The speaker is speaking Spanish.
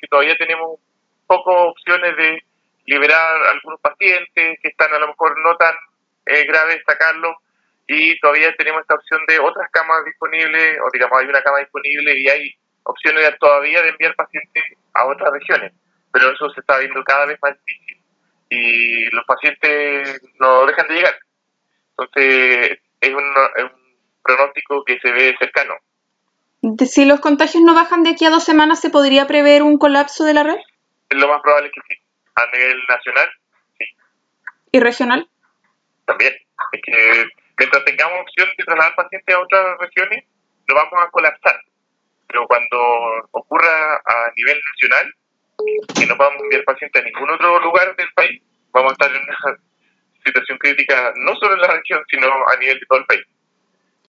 que todavía tenemos pocas opciones de liberar a algunos pacientes que están a lo mejor no tan graves, sacarlos, y todavía tenemos esta opción de otras camas disponibles, o digamos hay una cama disponible y hay opciones todavía de enviar pacientes a otras regiones, pero eso se está viendo cada vez más difícil y los pacientes no dejan de llegar. Entonces es un pronóstico que se ve cercano. Si los contagios no bajan de aquí a 2 semanas, ¿se podría prever un colapso de la red? Lo más probable es que sí. A nivel nacional, sí. ¿Y regional? También. Es que mientras tengamos opción de trasladar pacientes a otras regiones, no vamos a colapsar. Pero cuando ocurra a nivel nacional, que no podamos enviar pacientes a ningún otro lugar del país, vamos a estar en una situación crítica no solo en la región, sino a nivel de todo el país.